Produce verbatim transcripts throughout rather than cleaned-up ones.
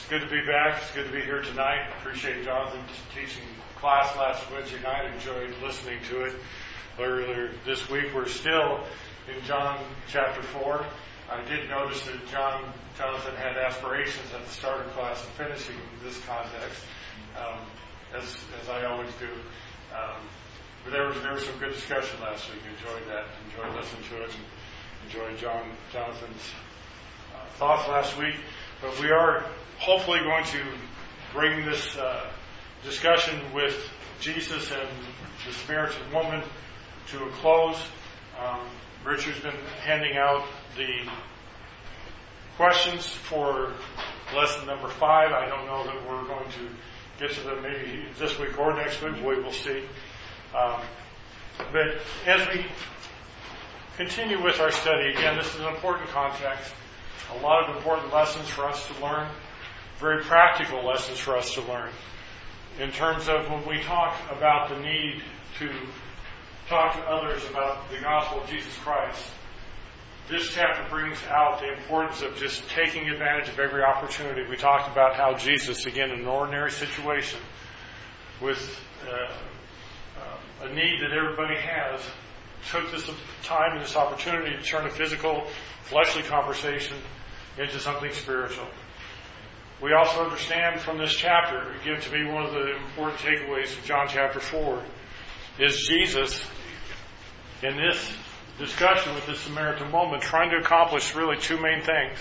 good to be back. It's good to be here tonight. Appreciate Jonathan teaching class last Wednesday night. Enjoyed listening to it earlier this week. We're still in John chapter four. I did notice that John Jonathan had aspirations at the start of class of finishing this context, um, as as I always do. Um, but there was there was some good discussion last week. Enjoyed that. Enjoyed listening to it. And enjoyed John Jonathan's uh, thoughts last week. But we are hopefully going to bring this uh, discussion with Jesus and the Samaritan woman to a close. Um, Richard's been handing out the questions for lesson number five. I don't know that we're going to get to them maybe this week or next week. We will see. Um, but as we continue with our study, again, this is an important context. A lot of important lessons for us to learn. Very practical lessons for us to learn. In terms of when we talk about the need to talk to others about the gospel of Jesus Christ, this chapter brings out the importance of just taking advantage of every opportunity. We talked about how Jesus, again, in an ordinary situation, with uh, uh, a need that everybody has, took this time and this opportunity to turn a physical, fleshly conversation into something spiritual. We also understand from this chapter, again, to me, one of the important takeaways of John chapter four is Jesus, in this discussion with this Samaritan woman, trying to accomplish really two main things.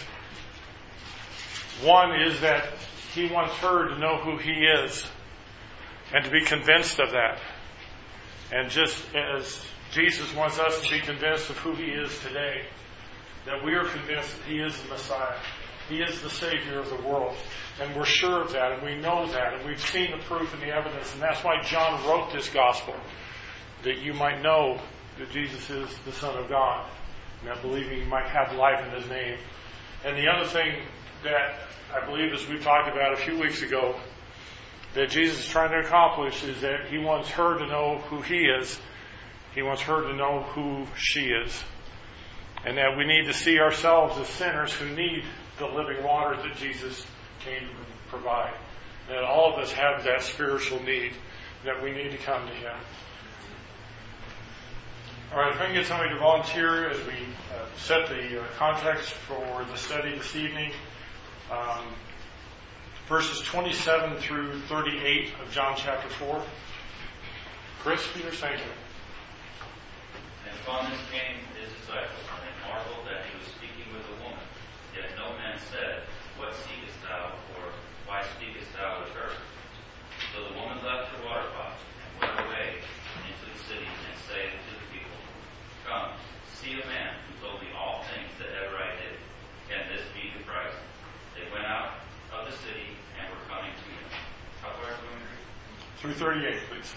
One is that he wants her to know who he is and to be convinced of that. And just as Jesus wants us to be convinced of who he is today, that we are convinced that he is the Messiah. He is the Savior of the world. And we're sure of that, and we know that, and we've seen the proof and the evidence. And that's why John wrote this gospel, that you might know that Jesus is the Son of God, and that believing you might have life in his name. And the other thing that I believe, as we talked about a few weeks ago, that Jesus is trying to accomplish is that he wants her to know who he is. He wants her to know who she is. And that we need to see ourselves as sinners who need the living water that Jesus came to provide. That all of us have that spiritual need, that we need to come to him. All right, if I can get somebody to volunteer as we uh, set the uh, context for the study this evening. Um, verses twenty-seven through thirty-eight of John chapter four. Chris, Peter, thank you. And upon this came his disciples, and they marveled that he was speaking with a woman. Yet no man said, What seekest thou? Or why speakest thou with her? So the woman left her water pot, and went away into the city, and said to the people, Come, see a man who told me all things that ever I did. Can this be the Christ? They went out of the city, and were coming to him. How far are we going to read? Through thirty-eight, please.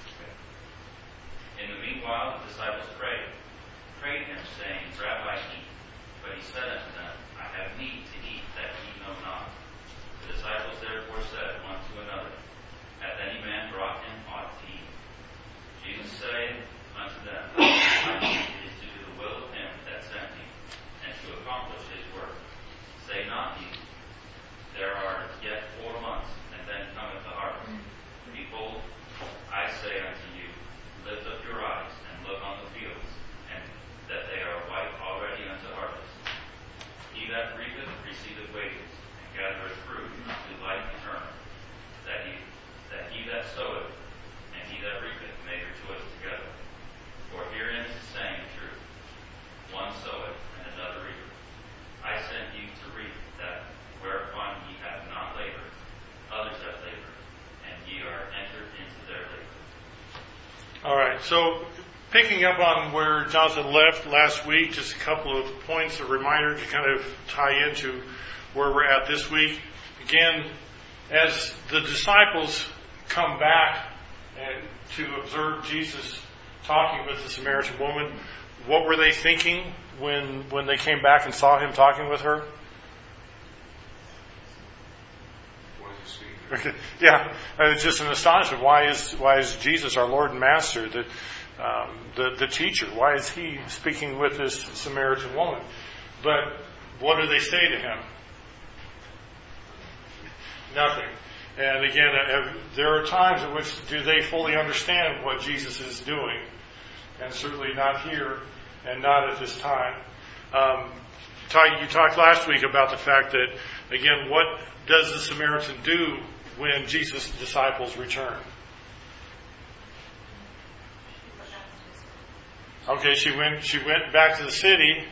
In the meanwhile, the disciples prayed, prayed him, saying, Rabbi, eat. But he said unto them, I have meat to eat that ye know not. The disciples therefore said one to another, Hath any man brought him aught to eat? Jesus said unto them, My meat is to do the will of him that sent me, and to accomplish his work. Say not ye, There are yet four months, and then cometh the harvest. Behold, I say unto you, Lift up your eyes, and look on the fields, and that they are white already unto harvest. He that reapeth receiveth wages, and gathereth fruit unto life eternal, that he that he that soweth and he that reapeth may rejoice together. For herein is the saying true, one soweth and another reapeth. I sent you to reap that whereupon ye have not labored, others have labored, and ye are entered into their labor. All right, so picking up on where Jonathan left last week, just a couple of points, a reminder to kind of tie into where we're at this week. Again, as the disciples come back and to observe Jesus talking with the Samaritan woman, what were they thinking when when they came back and saw him talking with her? Yeah, it's just an astonishment. Why is why is Jesus, our Lord and Master, the, um, the the teacher? Why is he speaking with this Samaritan woman? But what do they say to him? Nothing. And again, uh, there are times in which do they fully understand what Jesus is doing, and certainly not here and not at this time. Um, you talked last week about the fact that, again, what does the Samaritan do when Jesus' disciples return? Okay, she went. She went back to the city,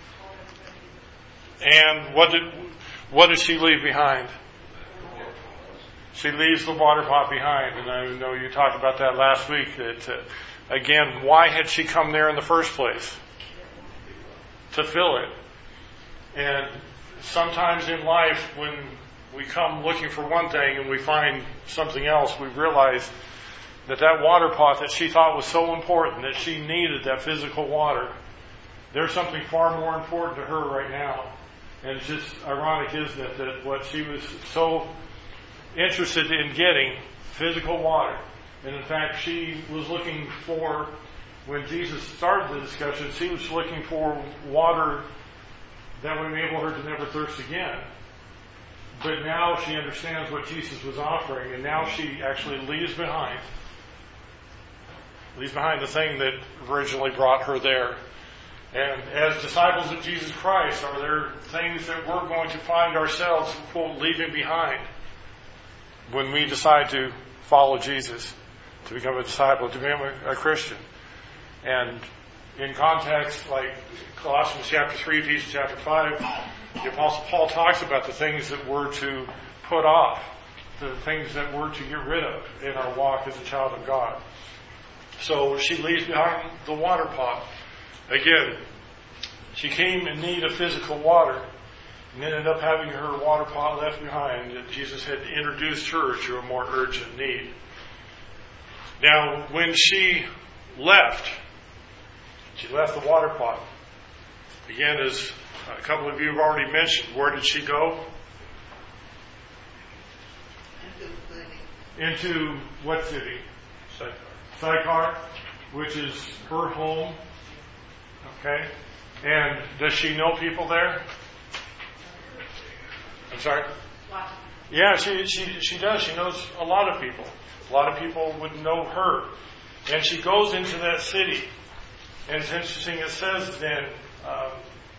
and what did what did she leave behind? She leaves the water pot behind, and I know you talked about that last week. That uh, again, why had she come there in the first place? To fill it. And sometimes in life, when we come looking for one thing and we find something else, we realize that that water pot that she thought was so important, that she needed that physical water, there's something far more important to her right now. And it's just ironic, isn't it, that what she was so interested in getting, physical water. And in fact, she was looking for, when Jesus started the discussion, she was looking for water that would enable her to never thirst again. But now she understands what Jesus was offering, and now she actually leaves behind, leaves behind the thing that originally brought her there. And as disciples of Jesus Christ, are there things that we're going to find ourselves, quote, leaving behind when we decide to follow Jesus, to become a disciple, to become a, a Christian? And in context, like Colossians chapter three, Ephesians chapter five, the Apostle Paul talks about the things that we're to put off, the things that we're to get rid of in our walk as a child of God. So she leaves behind the water pot. Again, she came in need of physical water and ended up having her water pot left behind, that Jesus had introduced her to a more urgent need. Now, when she left, she left the water pot. Again, as a couple of you have already mentioned, where did she go? Into what city? Sychar. Sychar, which is her home. Okay. And does she know people there? I'm sorry? Yeah, she, she, she does. She knows a lot of people. A lot of people would know her. And she goes into that city. And it's interesting, it says then, um,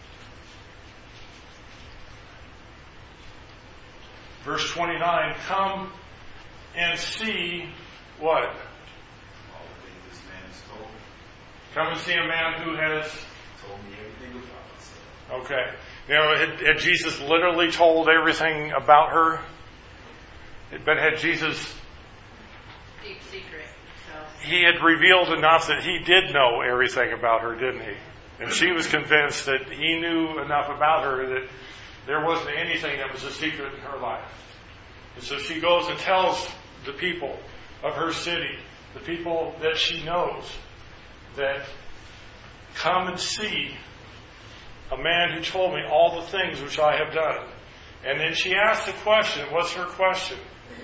verse twenty-nine, come and see what? All the things this man has told me. Come and see a man who has Told me everything about myself. Okay. Now, had, had Jesus literally told everything about her? But had Jesus... Deep secret. So. He had revealed enough that he did know everything about her, didn't he? And she was convinced that he knew enough about her that there wasn't anything that was a secret in her life. And so she goes and tells the people of her city, the people that she knows, that come and see a man who told me all the things which I have done. And then she asks the question. What's her question?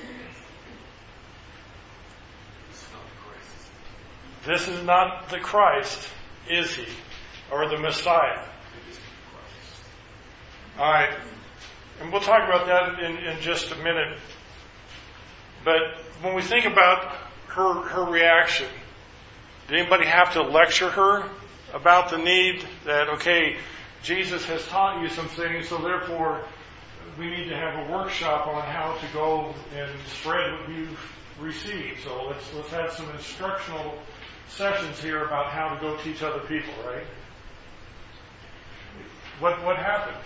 This is not the Christ, is he? Or the Messiah? All right. And we'll talk about that in, in just a minute. But when we think about her, her reaction, did anybody have to lecture her about the need that, okay, Jesus has taught you some things, so therefore we need to have a workshop on how to go and spread what you've received. So let's let's have some instructional sessions here about how to go teach other people, right? What what happened?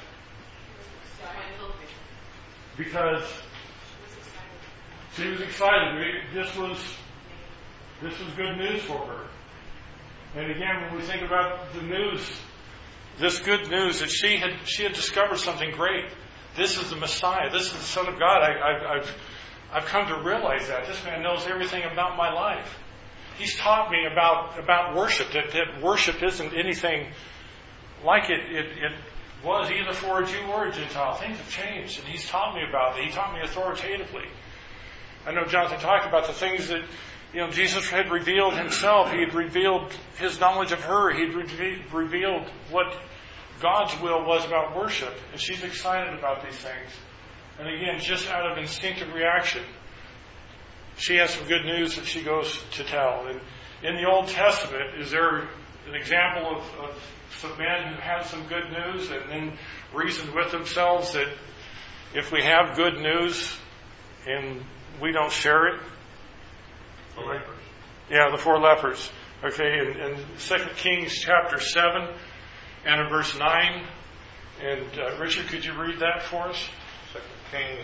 Because she was excited. This was this was good news for her. And again, when we think about the news, this good news that she had she had discovered something great. This is the Messiah. This is the Son of God. I, I, I've I've come to realize that this man knows everything about my life. He's taught me about about worship. That, that worship isn't anything like it, it it was either for a Jew or a Gentile. Things have changed, and he's taught me about it. He taught me authoritatively. I know Jonathan talked about the things that, you know, Jesus had revealed himself. He had revealed his knowledge of her. He had re- revealed what God's will was about worship. And she's excited about these things. And again, just out of instinctive reaction, she has some good news that she goes to tell. And in the Old Testament, is there an example of, of some men who had some good news and then reasoned with themselves that if we have good news and we don't share it? The lepers. Yeah, the four lepers. Okay, in, in Second Kings chapter seven and in verse nine. And uh, Richard, could you read that for us? Second Kings.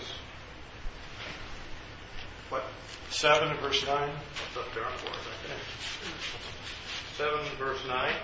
What? seven and verse nine. What's up there for us? Okay. seven verse nine.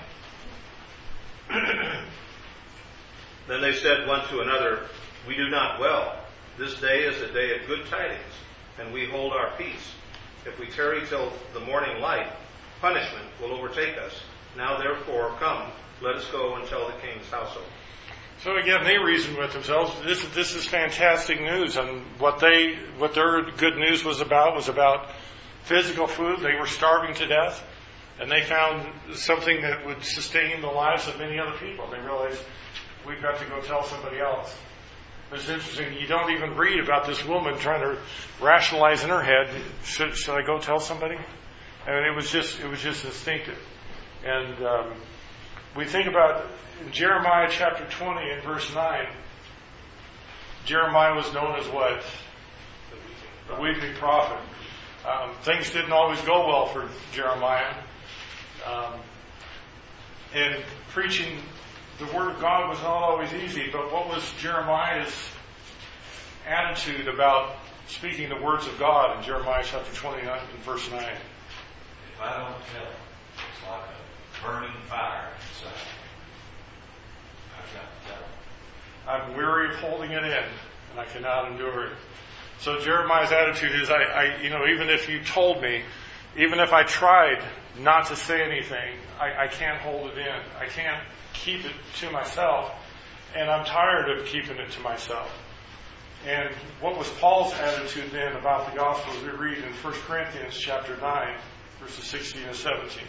Then they said one to another, "We do not well. This day is a day of good tidings, and we hold our peace. If we tarry till the morning light, punishment will overtake us. Now therefore come, let us go and tell the king's household." So again, they reasoned with themselves. This is this is fantastic news, and what they what their good news was about was about physical food. They were starving to death, and they found something that would sustain the lives of many other people. They realized, we've got to go tell somebody else. It's interesting. You don't even read about this woman trying to rationalize in her head, should, should I go tell somebody? I mean, it was just it was just instinctive. And um, we think about in Jeremiah chapter twenty and verse nine. Jeremiah was known as what? The weeping prophet. Um, things didn't always go well for Jeremiah. Um, and preaching the Word of God was not always easy, but what was Jeremiah's attitude about speaking the words of God in Jeremiah chapter twenty-nine and verse nine? If I don't tell it, it's like a burning fire inside. I've got to tell it. I'm weary of holding it in, and I cannot endure it. So Jeremiah's attitude is, I, I, you know, even if you told me, even if I tried not to say anything, I, I can't hold it in. I can't keep it to myself, and I'm tired of keeping it to myself. And what was Paul's attitude then about the gospel as we read in First Corinthians chapter nine, verses sixteen and seventeen?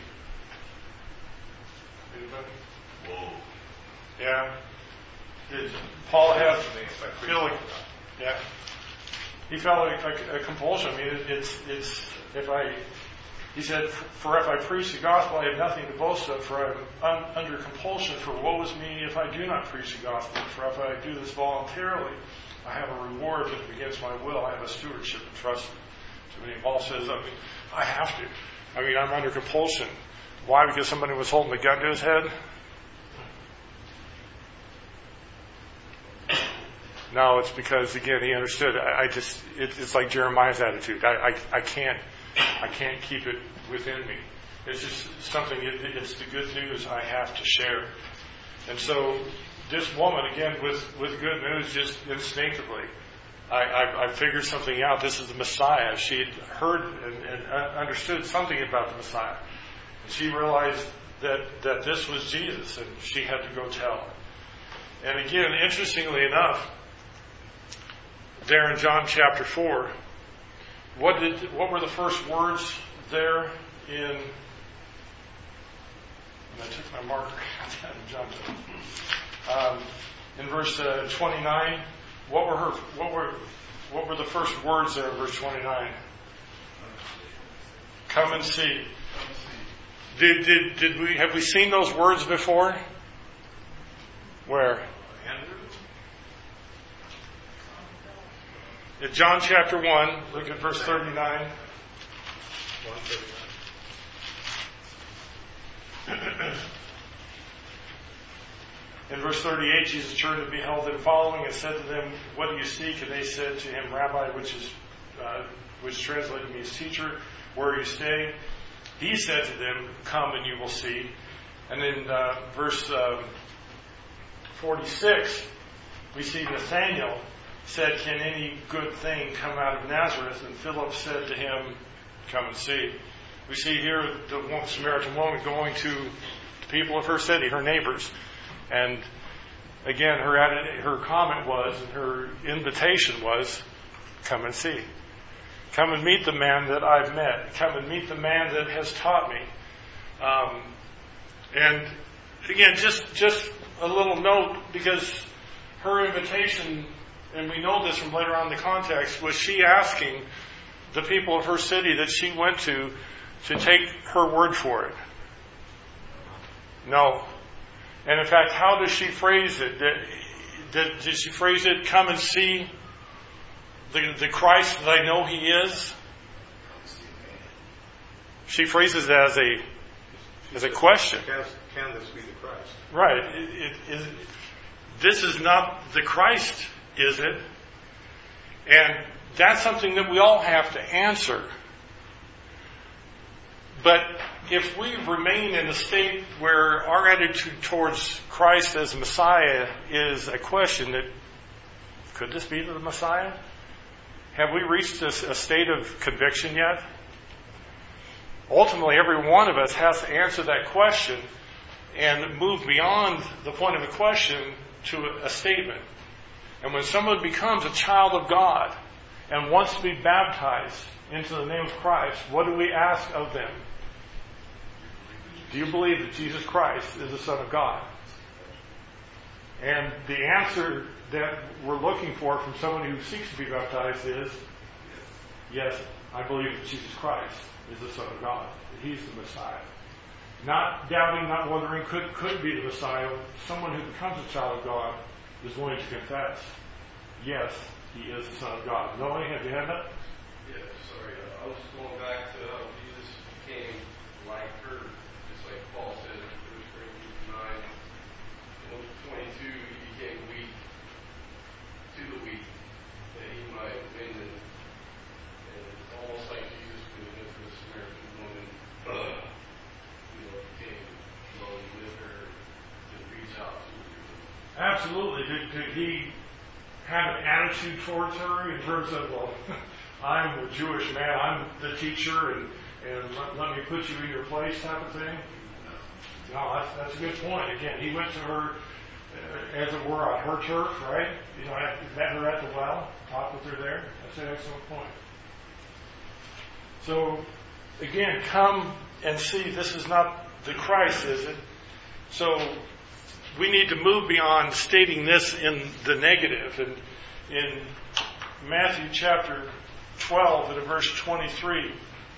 Anybody? Whoa. Yeah. Did Paul have feel like, yeah. He felt like a, a compulsion. I mean, it, it's it's if I. He said, "For if I preach the gospel, I have nothing to boast of, for I am un, under compulsion. For woe is me if I do not preach the gospel. For if I do this voluntarily, I have a reward. But if against my will, I have a stewardship entrusted to me." Paul says, I mean, I have to. I mean, I'm under compulsion. Why? Because somebody was holding a gun to his head? No, it's because, again, he understood. I, I just, it, it's like Jeremiah's attitude. I, I, I can't, I can't keep it within me. It's just something, it, it's the good news I have to share. And so, this woman, again, with, with good news, just instinctively, I, I, I figured something out. This is the Messiah. She had heard and, and understood something about the Messiah. And she realized that, that this was Jesus, and she had to go tell. And again, interestingly enough, there in John chapter four, what did what were the first words there in? I took my marker out and jumped it. Um, in verse uh, twenty-nine, what were her? What were what were the first words there in verse twenty-nine? Come and see. Did did did we have we seen those words before? Where? In John chapter one, look at verse thirty-nine. one thirty-nine. In verse thirty-eight, Jesus turned and beheld them following and said to them, "What do you seek?" And they said to him, "Rabbi," which is uh, which translated means teacher, "where are you staying?" He said to them, "Come and you will see." And in uh, verse um, forty-six, we see Nathanael said, "Can any good thing come out of Nazareth?" And Philip said to him, "Come and see." We see here the Samaritan woman going to the people of her city, her neighbors. And again, her her comment was, and her invitation was, "Come and see. Come and meet the man that I've met. Come and meet the man that has taught me." Um, and again, just just a little note, because her invitation and we know this from later on in the context, was she asking the people of her city that she went to to take her word for it? No. And in fact, how does she phrase it? Did, did, did she phrase it, come and see the, the Christ that I know He is? She phrases it as a as a question. Can, can this be the Christ? Right. It, it, it, this is not the Christ, is it? And that's something that we all have to answer. But if we remain in a state where our attitude towards Christ as Messiah is a question that, could this be the Messiah? Have we reached a, a state of conviction yet? Ultimately, every one of us has to answer that question and move beyond the point of the question to a statement. And when someone becomes a child of God and wants to be baptized into the name of Christ, what do we ask of them? Do you believe that Jesus Christ is the Son of God? And the answer that we're looking for from someone who seeks to be baptized is, yes, I believe that Jesus Christ is the Son of God, that He's the Messiah. Not doubting, not wondering, could could be the Messiah. Someone who becomes a child of God is willing to confess, yes, He is the Son of God. Noah, have you had that? Yeah, sorry. Uh, I was going back to how Jesus became like her, just like Paul said in First Corinthians nine, twenty-two, He became weak to the weak, that He might win them. And it's almost like Jesus when He went to the Samaritan woman, uh, you know, became alone with her to reach out to her. Absolutely. Did, did He have an attitude towards her in terms of, well, I'm a Jewish man, I'm the teacher, and, and let, let me put you in your place type of thing? No, that's, that's a good point. Again, He went to her, uh, as it were, on her turf, right? You know, I met her at the well, talked with her there. That's an excellent point. So, again, come and see, this is not the Christ, is it? So, we need to move beyond stating this in the negative. And in Matthew chapter twelve and verse twenty-three,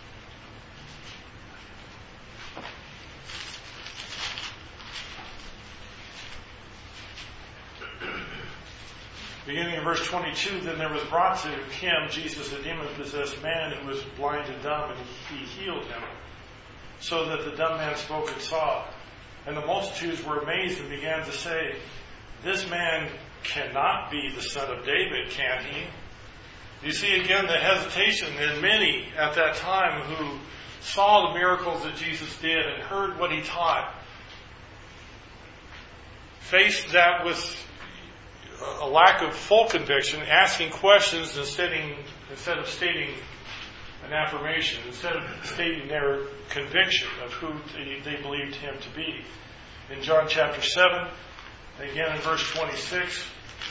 beginning in verse twenty-two, then there was brought to Him, Jesus, a demon-possessed man who was blind and dumb, and He healed him, so that the dumb man spoke and saw. And the multitudes were amazed and began to say, this man cannot be the son of David, can he? You see again the hesitation in many at that time who saw the miracles that Jesus did and heard what He taught, faced that with a lack of full conviction, asking questions instead instead of stating an affirmation, instead of stating their conviction of who they, they believed Him to be. In John chapter seven, again in verse twenty-six,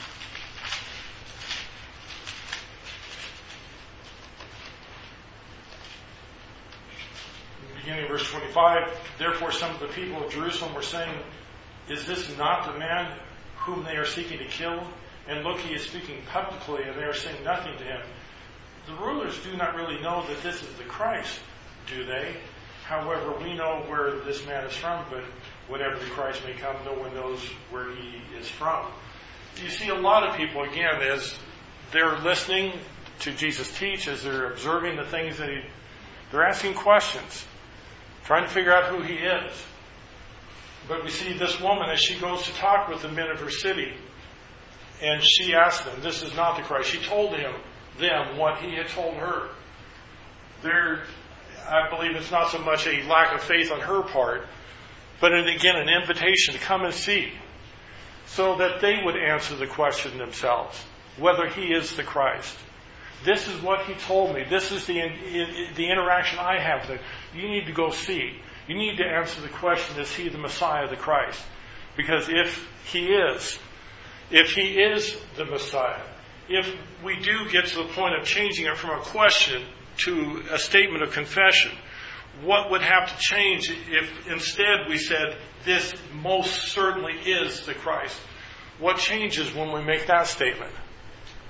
beginning of verse twenty-five, therefore some of the people of Jerusalem were saying, is this not the man whom they are seeking to kill? And look, He is speaking publicly, and they are saying nothing to Him. The rulers do not really know that this is the Christ, do they? However, we know where this man is from, but whatever the Christ may come, no one knows where He is from. You see a lot of people, again, as they're listening to Jesus teach, as they're observing the things that He, they're asking questions, trying to figure out who He is. But we see this woman as she goes to talk with the men of her city, and she asked them, this is not the Christ. She told him, them, what He had told her. There, I believe it's not so much a lack of faith on her part, but again, an invitation to come and see, so that they would answer the question themselves, whether He is the Christ. This is what He told me. This is the, the interaction I have with Him. You need to go see. You need to answer the question, is He the Messiah, the Christ? Because if He is, if He is the Messiah, if we do get to the point of changing it from a question to a statement of confession, what would have to change if instead we said, this most certainly is the Christ? What changes when we make that statement?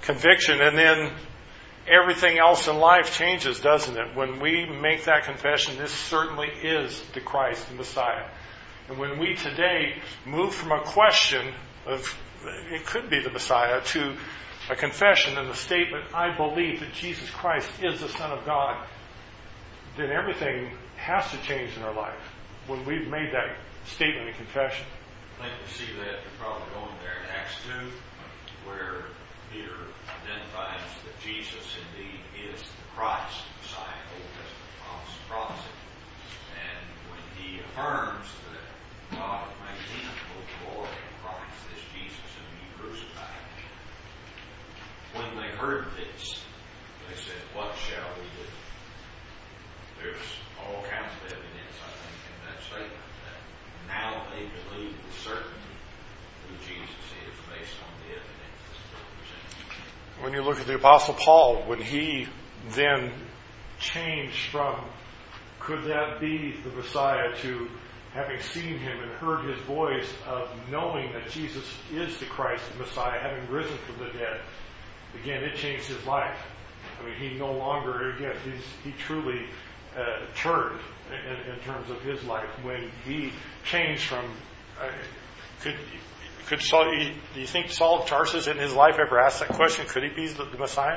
conviction, and then everything else in life changes, doesn't it? When we make that confession, this certainly is the Christ, the Messiah. And when we today move from a question of, it could be the Messiah, to a confession and the statement, I believe that Jesus Christ is the Son of God, then everything has to change in our life when we've made that statement and confession. I think we see that you're probably going there in Acts two, where Peter identifies that Jesus indeed is the Christ, the Messiah, Old Testament promise and prophecy. And when he affirms that God made him both Lord and Christ, this Jesus whom he crucified, when they heard this, they said, what shall we do? There's all kinds of evidence, I think, in that statement that now they believe with certainty who Jesus is based on the evidence that's presented. When you look at the Apostle Paul, when he then changed from, could that be the Messiah, to having seen him and heard his voice, of knowing that Jesus is the Christ, the Messiah, having risen from the dead, again, it changed his life. I mean, he no longer, again, he's, he truly uh, turned in, in terms of his life when he changed from, uh, could could Saul, do you think Saul of Tarsus in his life ever asked that question, could he be the, the Messiah?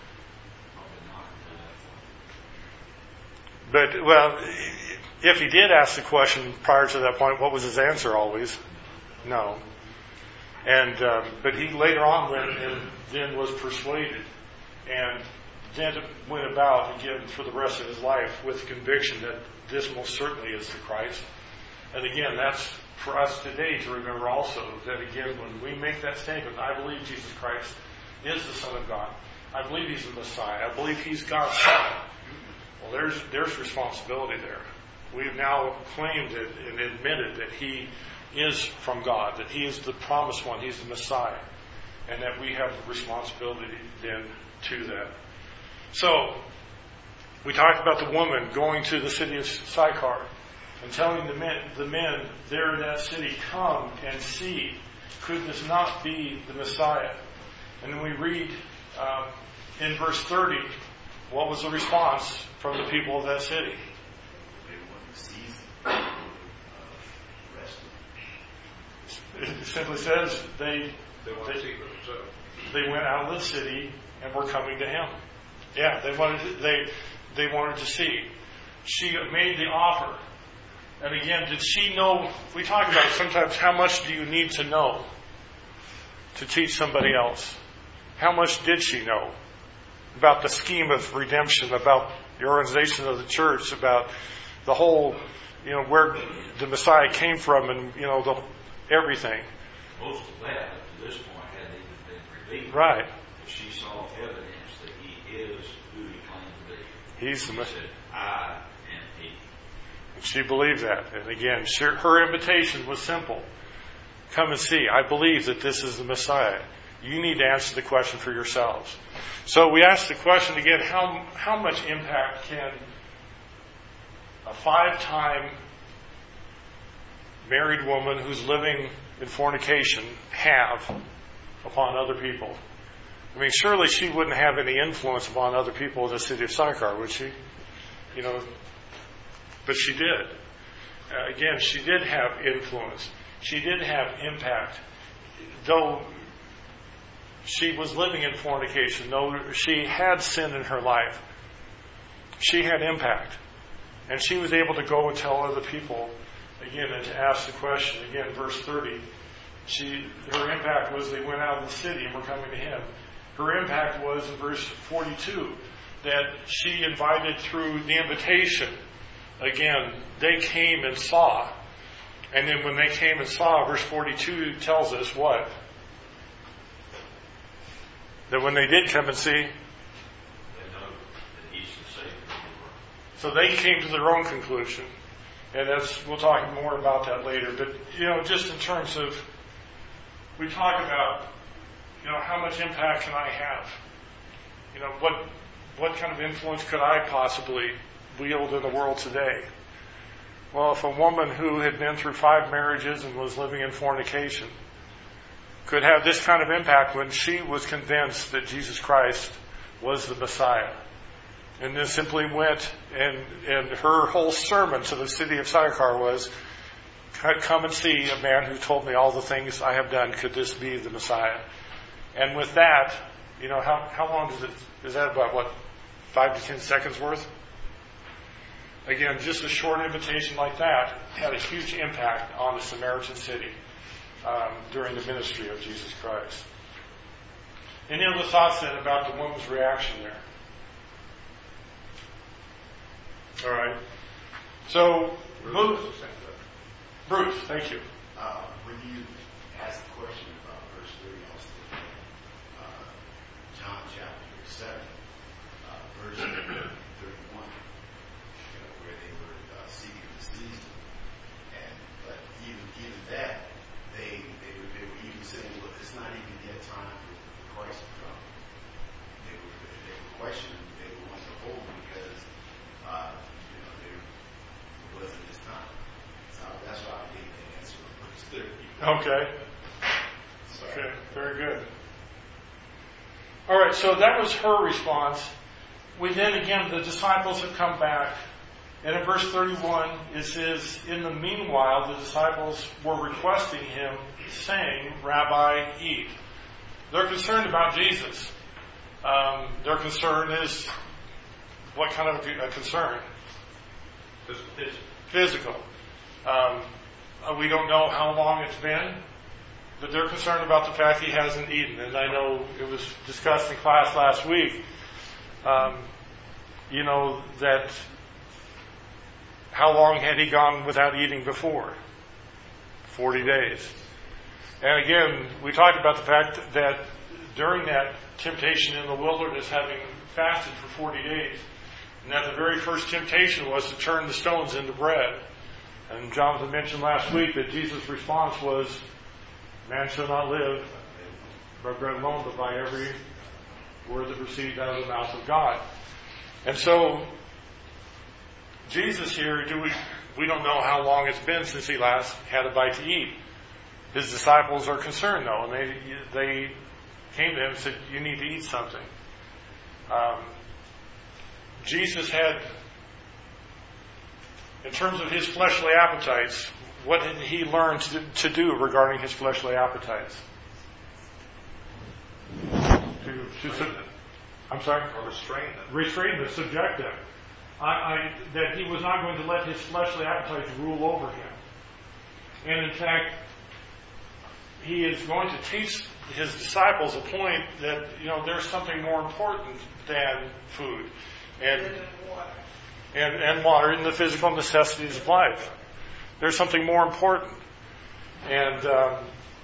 But, well, if he did ask the question prior to that point, what was his answer always? No. And um, but he later on went and then was persuaded, and then went about again for the rest of his life with conviction that this most certainly is the Christ. And again, that's for us today to remember also that again, when we make that statement, I believe Jesus Christ is the Son of God. I believe He's the Messiah. I believe He's God's Son. Well, there's there's responsibility there. We've now claimed it and admitted that He is from God, that He is the promised one, He's the Messiah, and that we have the responsibility then to that. So, we talked about the woman going to the city of Sychar and telling the men, the men there in that city, come and see, could this not be the Messiah? And then we read um, in verse thirty, what was the response from the people of that city? It simply says they They want to see for themselves. they went out of the city and were coming to him. Yeah, they wanted to, they they wanted to see. She made the offer. And again, did she know? We talk about sometimes how much do you need to know to teach somebody else? How much did she know about the scheme of redemption, about the organization of the church, about the whole, you know, where the Messiah came from, and you know the everything. Most of that, up to this point, hadn't even been revealed. Right. But she saw evidence that He is who He claimed to be. He's the He Messiah. said, I am He. She believed that. And again, she, her invitation was simple. Come and see. I believe that this is the Messiah. You need to answer the question for yourselves. So we asked the question again, how, how much impact can a five-time married woman who's living in fornication have upon other people? I mean, surely she wouldn't have any influence upon other people in the city of Sychar, would she? You know, but she did. Uh, again, she did have influence. She did have impact. Though she was living in fornication, though she had sin in her life, she had impact. And she was able to go and tell other people, again, and to ask the question, again, verse thirty, she, her impact was they went out of the city and were coming to him. Her impact was, in verse forty-two, that she invited through the invitation. Again, they came and saw. And then when they came and saw, verse forty-two tells us what? That when they did come and see, They know that He's the Savior of the world. so they came to their own conclusion. And that's, we'll talk more about that later. But, you know, just in terms of, we talk about, you know, how much impact can I have? You know, what what kind of influence could I possibly wield in the world today? Well, if a woman who had been through five marriages and was living in fornication could have this kind of impact when she was convinced that Jesus Christ was the Messiah. And then simply went, and, and her whole sermon to the city of Sychar was, come and see a man who told me all the things I have done. Could this be the Messiah? And with that, you know, how, how long does it, is that about what, five to ten seconds worth? Again, just a short invitation like that had a huge impact on the Samaritan city um, during the ministry of Jesus Christ. Any other thoughts then about the woman's reaction there? All right. So, Bruce, Bruce, thank you. Uh, when you asked the question about verse three, I was thinking uh, John chapter seven, uh, verse thirty-one, you know, where they were uh, seeking to seize him. And but even even that, they they were they were even saying, well, it's not even yet time for Christ to come. They were they were questioning, they were wanting to hold him because uh, you know there wasn't his time. So that's why I gave the answer of verse thirty. Okay. Okay, very good. All right, so that was her response. We then, again, the disciples have come back. And in verse thirty-one, it says, in the meanwhile, the disciples were requesting him, saying, Rabbi, eat. They're concerned about Jesus. Um, their concern is, what kind of a concern? Physical. Physical. Um, we don't know how long it's been, but they're concerned about the fact he hasn't eaten. And I know it was discussed in class last week, um, you know, that how long had he gone without eating before? Forty days. And again, we talked about the fact that during that temptation in the wilderness, having fasted for forty days, and that the very first temptation was to turn the stones into bread. And Jonathan mentioned last week that Jesus' response was, man shall not live by bread alone, but by every word that proceeds out of the mouth of God. And so, Jesus here, do we, we don't know how long it's been since he last had a bite to eat. His disciples are concerned, though, and they they came to him and said, you need to eat something. Um, Jesus had, in terms of his fleshly appetites, what did he learn to, to do regarding his fleshly appetites? To, to sub, I'm sorry? Or restrain them. Restrain them, subject them. I, I, that he was not going to let his fleshly appetites rule over him. And in fact, he is going to teach his disciples a point that, you know, there's something more important than food. And And, and water and the physical necessities of life. There's something more important. And um,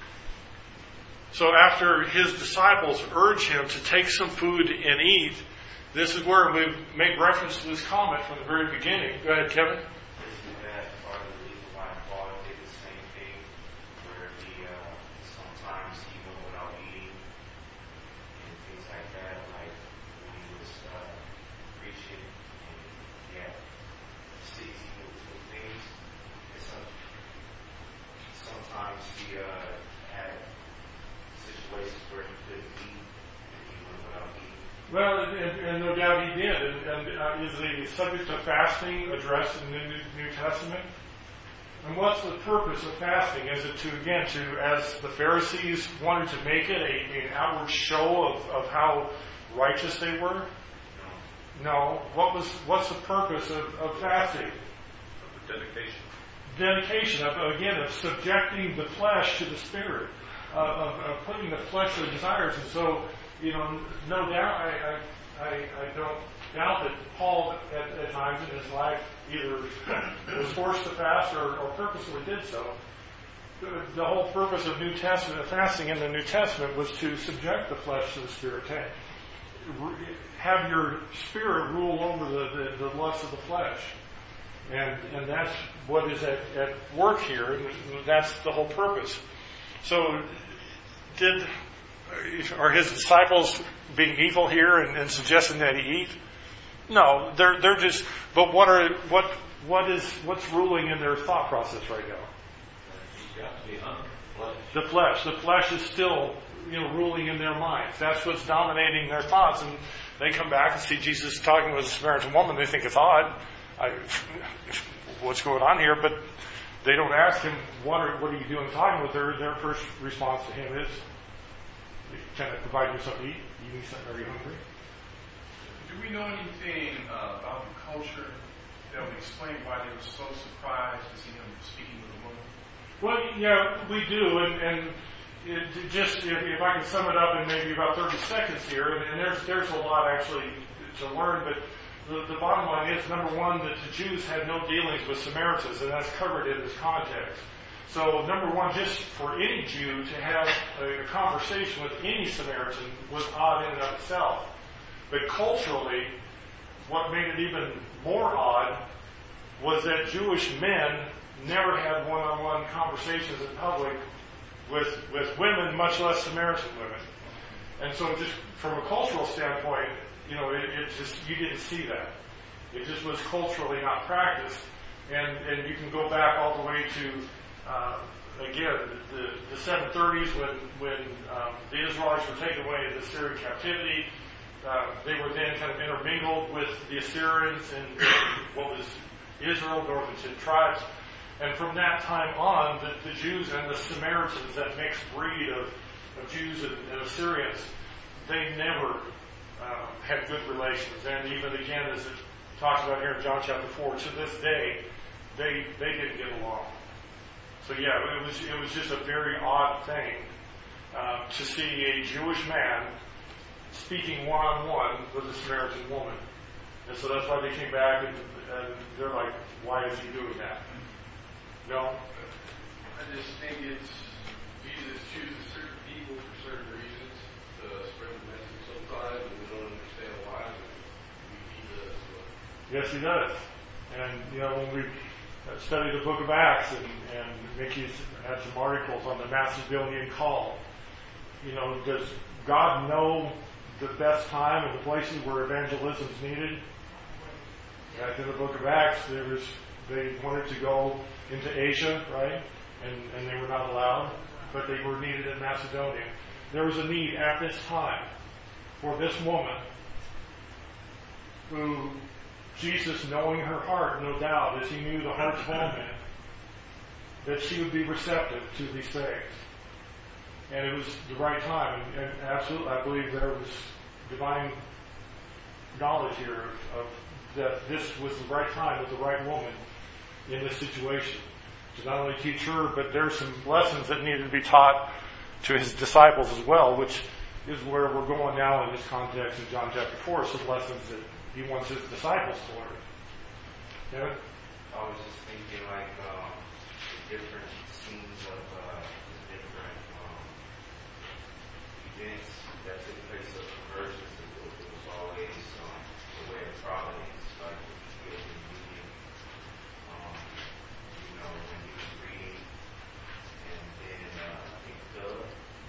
so after his disciples urge him to take some food and eat, this is where we make reference to this comment from the very beginning. Go ahead, Kevin. Isn't that part of the reason why Paul did the same thing, where he uh, sometimes he went without eating and things like that, like when he was uh, preaching and he had seasonal things. And some, sometimes he uh, had situations where he couldn't eat and he went without eating. Well, and, and no doubt he did. And, and uh, is the subject of fasting addressed in the New, New Testament? And what's the purpose of fasting? Is it to, again, to, as the Pharisees wanted to make it, a, an outward show of, of how righteous they were? No. What was, what's the purpose of, of fasting? Of the dedication. Dedication, of, again, of subjecting the flesh to the spirit, uh, of, of putting the fleshly desires. And so, you know, no doubt, I, I, I, I don't doubt that Paul, at, at times in his life, either was forced to fast or, or purposely did so. The, the whole purpose of New Testament, fasting in the New Testament, was to subject the flesh to the spirit, to have your spirit rule over the, the, the lusts of the flesh. And, and that's what is at, at work here, and that's the whole purpose. So, did... Are his disciples being evil here and, and suggesting that he eat? No, they're they're just. But what are what what is what's ruling in their thought process right now? He's got to be hungry. flesh. The flesh. The flesh is still, you know, ruling in their minds. That's what's dominating their thoughts. And they come back and see Jesus talking with a Samaritan woman. They think it's odd. I, what's going on here? But they don't ask him, what are, what are you doing talking with her? Their first response to him is, can I provide you something to eat? You need something? Are you hungry? Do we know anything uh, about the culture that would explain why they were so surprised to see him speaking with a woman? Well, yeah, we do, and, and it just if, if I can sum it up in maybe about thirty seconds here, and, and there's there's a lot actually to learn, but the, the bottom line is, number one, that the Jews had no dealings with Samaritans, and that's covered in this context. So, number one, just for any Jew to have a, a conversation with any Samaritan was odd in and of itself. But culturally, what made it even more odd was that Jewish men never had one-on-one conversations in public with with women, much less Samaritan women. And so just from a cultural standpoint, you know, it, it just, you didn't see that. It just was culturally not practiced. And, and you can go back all the way to, uh, again, the, the seven thirties when, when um, the Israelites were taken away into Assyrian captivity. Uh, they were then kind of intermingled with the Assyrians and what was Israel, north and ten tribes. And from that time on, the, the Jews and the Samaritans, that mixed breed of, of Jews and, and Assyrians, they never uh, had good relations. And even again, as it talks about here in John chapter four, to this day, they they didn't get along. So yeah, it was it was just a very odd thing uh, to see a Jewish man speaking one-on-one with a Samaritan woman. And so that's why they came back and, and they're like, why is he doing that? No? I just think it's Jesus chooses certain people for certain reasons to spread the message sometimes, and we don't understand why, but he does. So. Yes, he does. And, you know, when we studied the book of Acts, and, and Mickey's had some articles on the Macedonian call, you know, does God know the best time and the places where evangelism is needed? Back in the book of Acts, there was, they wanted to go into Asia, right? And, and they were not allowed, but they were needed in Macedonia. There was a need at this time for this woman who, Jesus, knowing her heart, no doubt, as he knew the hearts of all men, that she would be receptive to these things. And it was the right time. And, and absolutely, I believe there was divine knowledge here of, of that this was the right time with the right woman in this situation to not only teach her, but there's some lessons that needed to be taught to his disciples as well, which is where we're going now in this context in John chapter four, some lessons that he wants his disciples to learn. Yeah? I was just thinking like um, the different scenes of uh, the different um, events that took place of conversions. It was always um, the way of providence, like with the meeting. Um, you know, when he was reading, and then uh, I think Philip,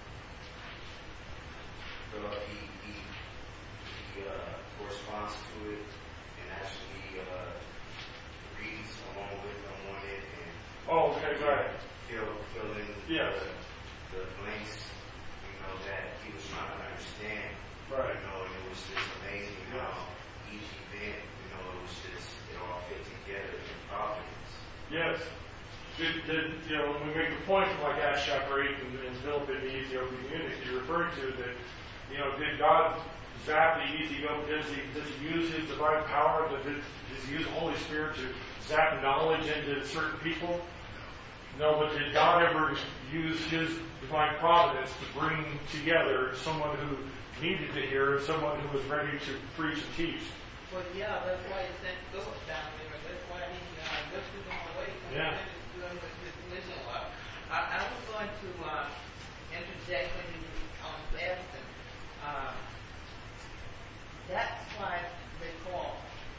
Philip, he he, he uh, corresponds to it and actually uh, reads along with them on it and Oh, okay, right. fill fill in Yes. the, the blanks. You know that he was trying to understand. Right. You know, and it was just amazing how each event, you know, it was just it all fit together in providence. Yes. Did, did, you know, when we make the point from like Acts chapter eight and, and Philip in the Ethiopian eunuch, you're referring to that, you know, did God zap the Ethiopian? Does he, does he use his divine power? Does, does he use the Holy Spirit to zap knowledge into certain people? No, but did God ever use his divine providence to bring together someone who needed to hear and someone who was ready to preach and teach? Well, yeah, that's why he sent Philip down there. That's why he uh, lifted him away from Yeah. doing his mission. Uh, I, I was going to uh, interject when you were on fasting. Uh, that's why they call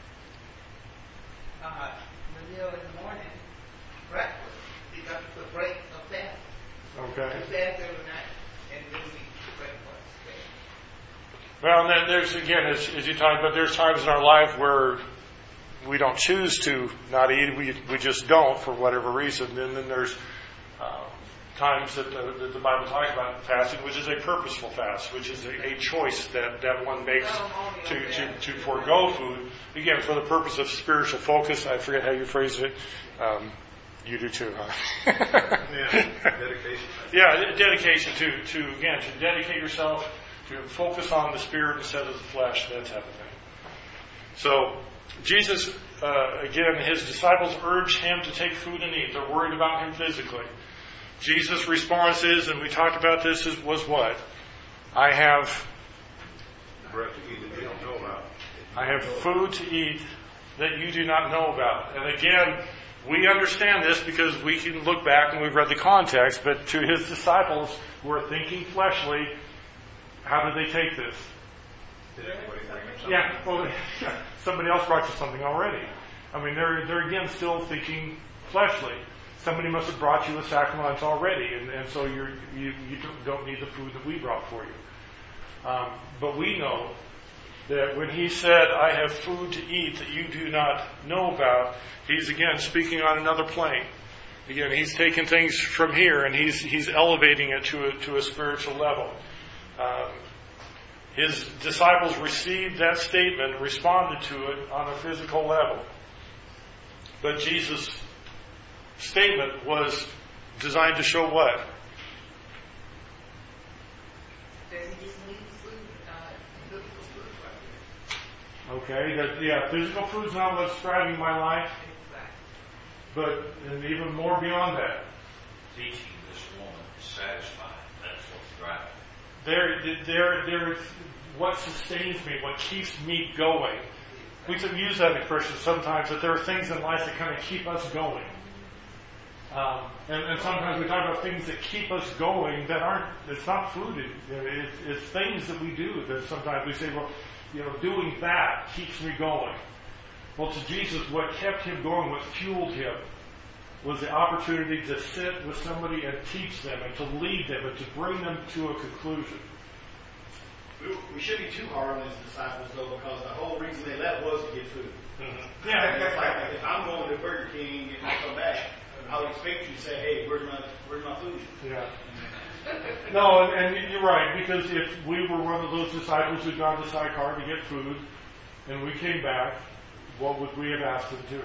uh, the meal in the morning breakfast, because it's a break of fasting. Okay. You fast every night, and then we breakfast. Well, and then there's, again, as, as you talked about, there's times in our life where we don't choose to not eat. We we just don't for whatever reason. And then there's uh, times that the, that the Bible talks about fasting, which is a purposeful fast, which is a, a choice that, that one makes to, to, to forego food, again, for the purpose of spiritual focus. I forget how you phrased it. Um, you do too, huh? Yeah, dedication. Yeah, dedication to, to, again, to dedicate yourself, to focus on the spirit instead of the flesh, that type of thing. So, Jesus, uh, again, his disciples urge him to take food and eat. They're worried about him physically. Jesus' response is, and we talked about this, is, was what? I have bread to eat that you don't know about. I have food to eat that you do not know about. And again, we understand this because we can look back and we've read the context, but to his disciples who are thinking fleshly, how did they take this? Did anybody bring him something? Yeah, well, somebody else brought you something already. I mean, they're, they're again still thinking fleshly. Somebody must have brought you a sacrament already, and, and so you're, you you don't need the food that we brought for you. Um, but we know that when he said, I have food to eat that you do not know about, he's again speaking on another plane. Again, he's taking things from here and he's he's elevating it to a, to a spiritual level. Um, his disciples received that statement and responded to it on a physical level. But Jesus' statement was designed to show what? That he just needs food, uh, physical food right Okay, that yeah, physical food's not what's driving my life, but and even more beyond that. Teaching this woman is satisfied. That's what's driving. There, there, there is what sustains me, what keeps me going. We can use that in Christians sometimes, that there are things in life that kind of keep us going. Um, and, and sometimes we talk about things that keep us going that aren't, it's not food, it, it's, it's things that we do that sometimes we say, well, you know, doing that keeps me going. Well, to Jesus, what kept him going, what fueled him, was the opportunity to sit with somebody and teach them and to lead them and to bring them to a conclusion. We, we shouldn't be too hard on his disciples, though, because the whole reason they left was to get food. Mm-hmm. Yeah, it's like if I'm going to Burger King and I come back, I would expect you to say, "Hey, where's my where's my food?" Yeah. No, and, and you're right, because if we were one of those disciples who'd gone to Sychar to get food, and we came back, what would we have asked them to do?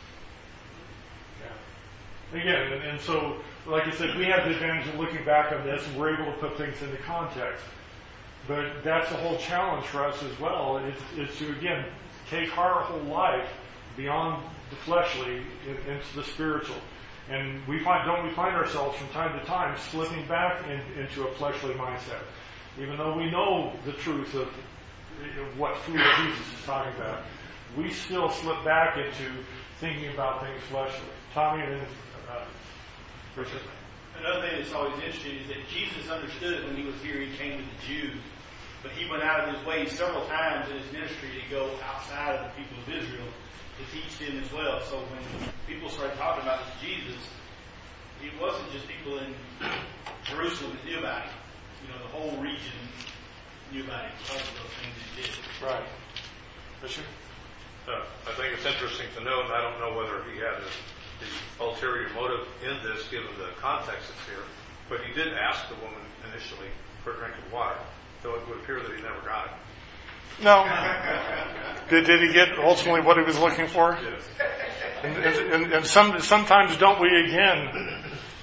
Yeah. Again, and, and so, like I said, we have the advantage of looking back on this, and we're able to put things into context. But that's a whole challenge for us as well, is, is to, again, take our whole life beyond the fleshly in, into the spiritual. And we find, don't we find ourselves from time to time slipping back in, into a fleshly mindset, even though we know the truth of what food Jesus is talking about. We still slip back into thinking about things fleshly. Tommy and then uh, Richard. Another thing that's always interesting is that Jesus understood when he was here, he came to the Jews, but he went out of his way several times in his ministry to go outside of the people of Israel to teach them as well. So when people started talking about this Jesus, it wasn't just people in Jerusalem that knew about him. You know, the whole region knew about him because of those things he did. Right. Richard? Uh, I think it's interesting to note, and I don't know whether he had the, the ulterior motive in this, given the context that's here, but he did ask the woman initially for a drink of water, though it would appear that he never got it. No. did, did he get ultimately what he was looking for? Yes. And, and, and some, sometimes don't we again?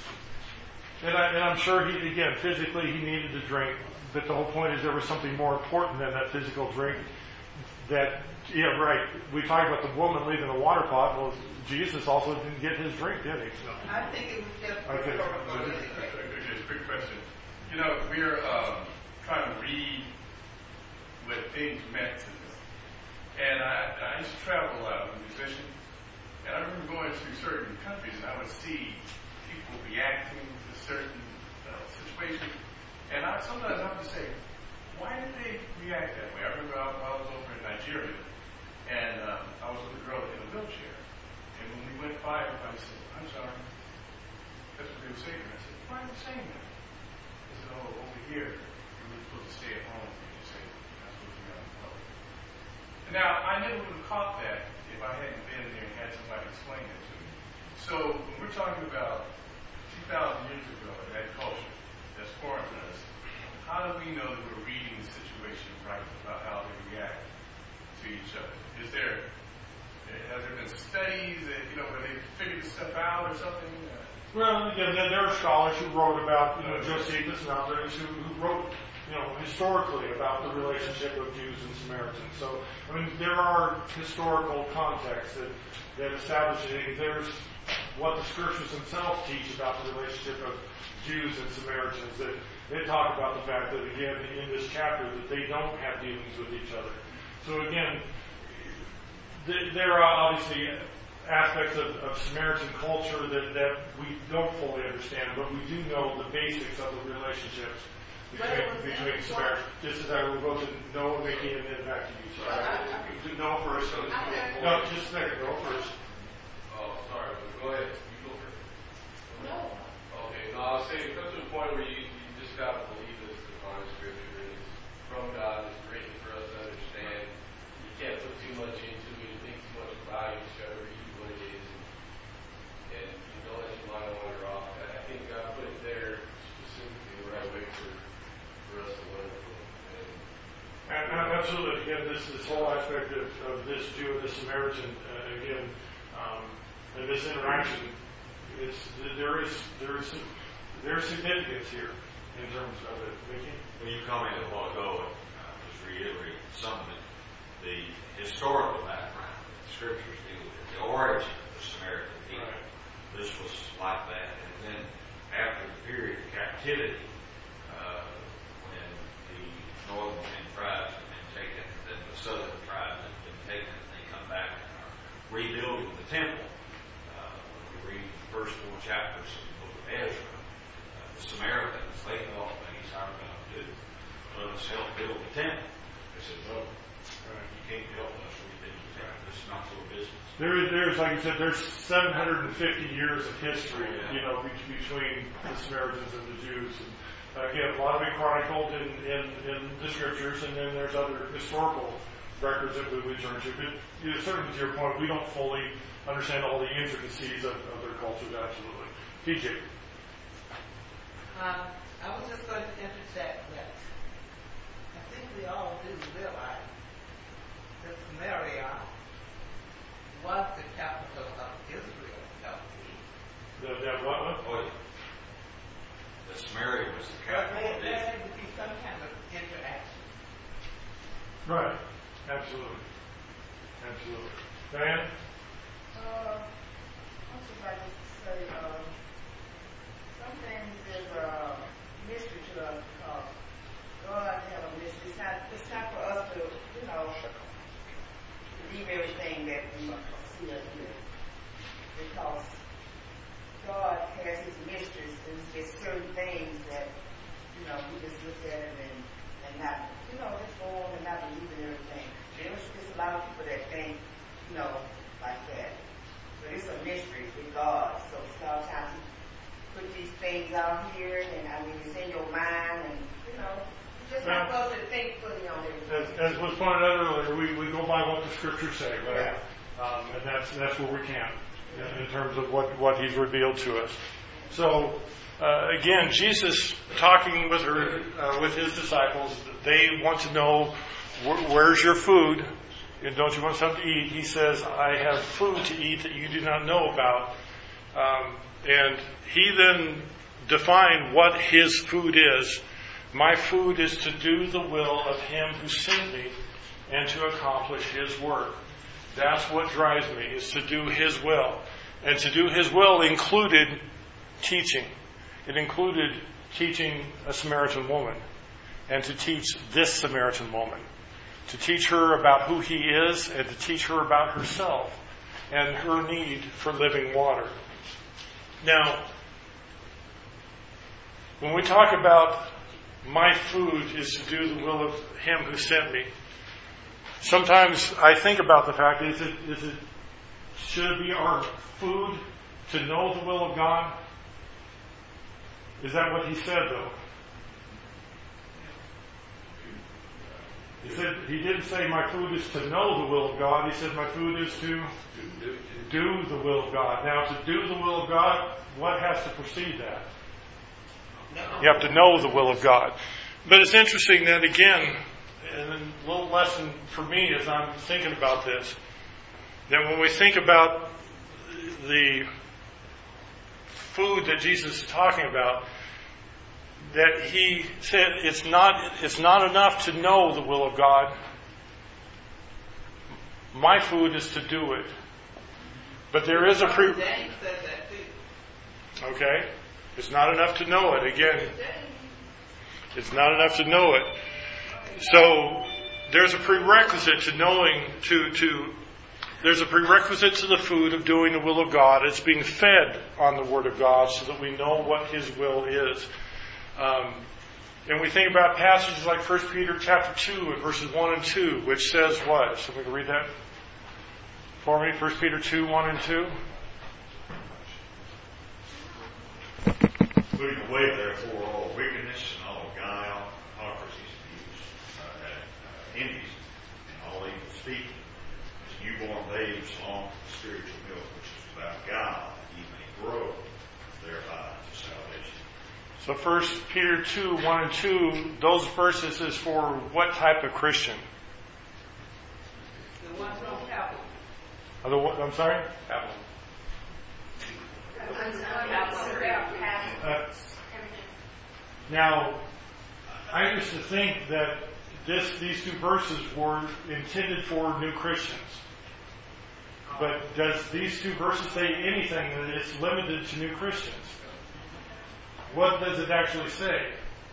And, I, and I'm sure he, again, physically he needed to drink, but the whole point is there was something more important than that physical drink. That, yeah, right. We talked about the woman leaving the water pot. Well, Jesus also didn't get his drink, did he? I think it was just Okay. Just a quick question. You know, we're um, trying to read what things meant to them. And I, I used to travel a lot as a musician, and I remember going to certain countries, and I would see people reacting to certain uh, situations. And I sometimes I would say, why did they react that way? I remember I, I was over in Nigeria, and um, I was with a girl in a wheelchair. And when we went by, everybody said, I'm sorry. That's what they were saying. And I said, why are you saying that? They said, oh, over here, you're supposed to stay at home. And you say, that's what you're going to know. And now, I never would have caught that if I hadn't been there and had somebody explain it to me. So when we're talking about two thousand years ago, in that culture that's foreign to us, how do we know that we're reading the situation right about how they react to each other? Is there, has there been studies that, you know, where they figured this stuff out or something? Uh, Well, again, there there are scholars who wrote about, you know, Josephus and others who, who wrote, you know, historically about the relationship of Jews and Samaritans. So, I mean, there are historical contexts that, that establish it. There's what the scriptures themselves teach about the relationship of Jews and Samaritans, that they talk about the fact that, again, in this chapter, that they don't have dealings with each other. So, again, th- there are obviously aspects of, of Samaritan culture that, that we don't fully understand, but we do know the basics of the relationships between, between Samaritans. Just as I will go to Noah, Mickey, and then back to you. So, do Noah first. So no, just a second. Noah first. Oh, sorry. Go ahead. You go first. No. Okay. No, I was saying, it comes to a point where you, you just got to believe this divine scripture. And it's from God. It's written for us to understand. You can't put too much into it. You think too much about it. You try to read what it is. And, and you don't let your mind wander off. I think God put it there specifically the right way for, for us to learn from. And, and absolutely. Again, this, this whole aspect of, of this Jew and the Samaritan, uh, again, um, and this interaction, is there is there is there is significance here in terms of it. Mickey? Well, you commented a while ago, and uh, just reiterate some of it, the historical background that the scriptures deal with, the origin of the Samaritan people. Right. This was like that. And then after the period of captivity, uh, when the northern ten tribes have been taken, then the southern tribes have been taken, and they come back and are rebuilding the temple. Uh, when we read the first four chapters of the book of Ezra, uh, the Samaritans, they thought that he's our God to let us help build the temple. They said, no, you can't help us rebuild the temple. This is not your business. There is, there's, like you said, there's seven hundred fifty years of history, you know, be- between the Samaritans and the Jews. And uh, again, a lot of it chronicled in, in, in the scriptures, and then there's other historical records that we, we turn to. But you know, certainly to your point, we don't fully understand all the intricacies of, of their cultures, absolutely. T J. Um, I was just going to interject that I think we all do realize that Samaria was the capital of Israel, don't we? The, that what one? Oh, yeah. The Samaria was the But capital there, of there Israel. had to be some kind of interaction. Right. Absolutely. Absolutely. Diane? Uh, I was just like to say, um, some things is a mystery to us because God has a mystery. It's not, it's not for us to, you know, believe everything that we see or hear. Because God has his mysteries, and there's certain things that, you know, we just look at it and, and not, you know, just go on and not believe in everything. There's just a lot of people that think, you know, like that. But it's a mystery with God. So sometimes he put these things out here, and I mean, it's in your mind, and, you know, you just not supposed to think fully on As, everything. as was pointed out earlier, we, we go by what the scriptures say, right? Yeah. Um, and that's that's where we can in, in terms of what, what he's revealed to us. So uh, again, Jesus talking with her uh, with his disciples, they want to know wh- where's your food, and don't you want something to eat? He says, I have food to eat that you do not know about. Um, and he then defined what his food is. My food is to do the will of him who sent me and to accomplish his work. That's what drives me, is to do his will. And to do his will included teaching. It included teaching a Samaritan woman and to teach this Samaritan woman. To teach her about who he is and to teach her about herself and her need for living water. Now, when we talk about my food is to do the will of him who sent me, sometimes I think about the fact, is it, is it, should it be our food to know the will of God? Is that what he said, though? He said he didn't say my food is to know the will of God. He said my food is to do the will of God. Now, to do the will of God, what has to precede that? You have to know the will of God. But it's interesting that, again, and a little lesson for me as I'm thinking about this, that when we think about the food that Jesus is talking about, that he said it's not it's not enough to know the will of God. My food is to do it. But there is a pre. James said that too. Okay, it's not enough to know it. Again, it's not enough to know it. So there's a prerequisite to knowing to to. There's a prerequisite to the food of doing the will of God. It's being fed on the Word of God so that we know what His will is. Um, and we think about passages like First Peter chapter two and verses one and two, which says what? Somebody can read that for me? First Peter two, one and two. Putting away, therefore, all wickedness and all guile, hypocrisies, abuse, uh, uh, envies, and all evil speaking. As newborn babes long for spiritual milk, which is without guile, that ye may grow thereby to salvation. So First Peter two, one and two, those verses is for what type of Christian? The ones who don't have them. Are the, I'm sorry? Uh, now, I used to think that this, these two verses were intended for new Christians. But does these two verses say anything that it's limited to new Christians? What does it actually say?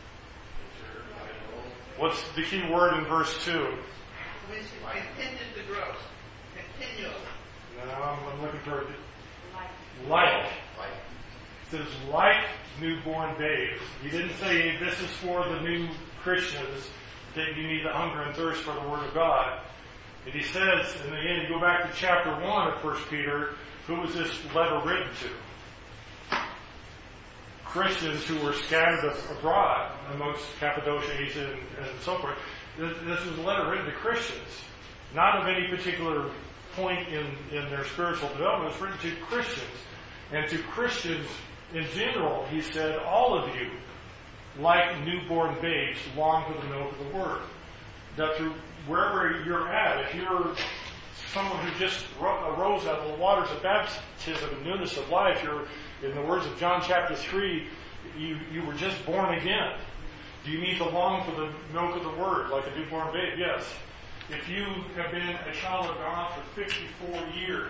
What's the key word in verse two? Which is continued to grow. Continually. No, I'm, I'm looking for it. Like. It says like newborn babes. He didn't say this is for the new Christians that you need to hunger and thirst for the Word of God. And he says, in the end, you go back to chapter one of First Peter, who was this letter written to? Christians who were scattered abroad amongst Cappadocia, Asia, and, and so forth. This, this was a letter written to Christians, not of any particular point in, in their spiritual development. It's written to Christians. And to Christians in general, he said, all of you, like newborn babes, long for the milk of the Word. That through wherever you're at, if you're someone who just arose out of the waters of baptism and newness of life, you're, in the words of John chapter three, you, you were just born again. Do you need to long for the milk of the Word like a newborn babe? Yes. If you have been a child of God for fifty-four years,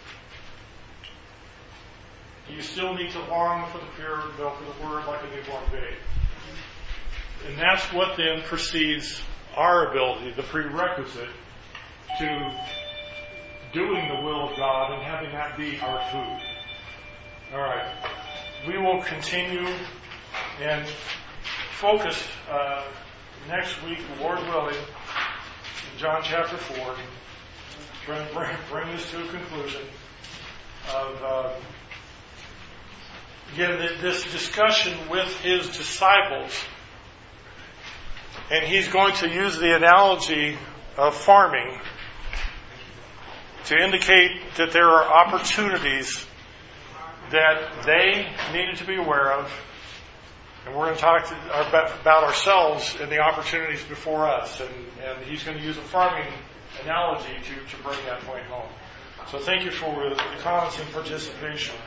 you still need to long for the pure milk of the Word like a newborn babe. And that's what then precedes our ability, the prerequisite to doing the will of God and having that be our food. All right. We will continue and focus uh, next week, Lord willing, in John chapter four, trying to bring, bring this to a conclusion of, uh, again, this discussion with his disciples. And he's going to use the analogy of farming to indicate that there are opportunities that they needed to be aware of. And we're going to talk to, about ourselves and the opportunities before us. And, and he's going to use a farming analogy to, to bring that point home. So thank you for the comments and participation.